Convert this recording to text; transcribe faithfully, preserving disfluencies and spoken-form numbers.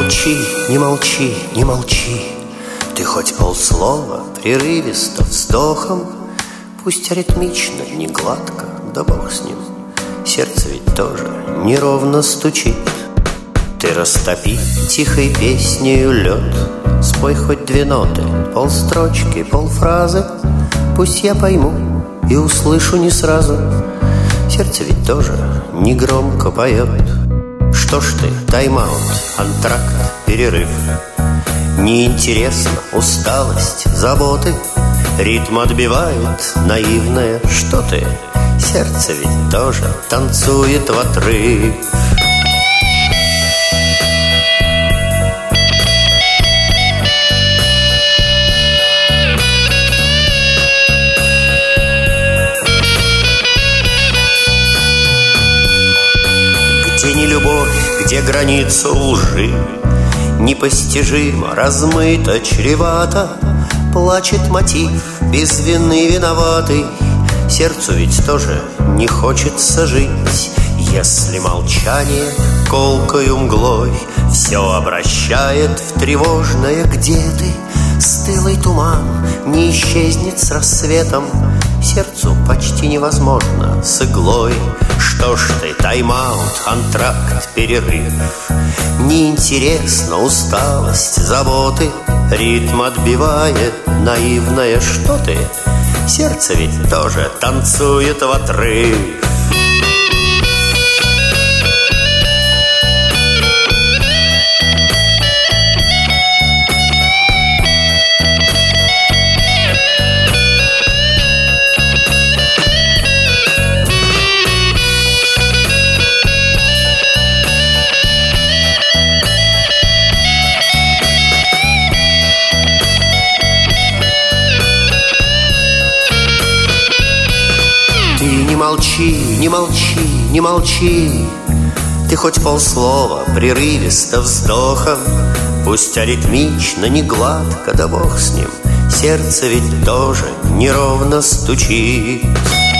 молчи, не молчи, не молчи. Ты хоть полслова прерывисто вздохом, пусть аритмично, не гладко, да бог с ним, сердце ведь тоже неровно стучит. Ты растопи тихой песнею лед, спой хоть две ноты, полстрочки, полфразы, пусть я пойму и услышу не сразу. Сердце ведь тоже негромко поет. Что ж ты, тайм-аут, антракт, перерыв? Неинтересно, усталость, заботы, ритм отбивает наивное. Что ты? Сердце ведь тоже танцует в отрыв. Где не любовь, где граница лжи, непостижимо, размыто, чревато, плачет мотив, без вины виноватый. Сердцу ведь тоже не хочется жить, если молчание колкою мглой все обращает в тревожное. Где ты? Стылый туман не исчезнет с рассветом, сердцу почти невозможно с иглой. Что ж ты, тайм-аут, антракт, перерыв? Неинтересно, усталость, заботы, ритм отбивает наивное. Что ты? Сердце ведь тоже танцует в отрыв. Не молчи, не молчи, не молчи. Ты хоть полслова прерывисто вздохом, пусть аритмично, не гладко, да бог с ним, сердце ведь тоже неровно стучит.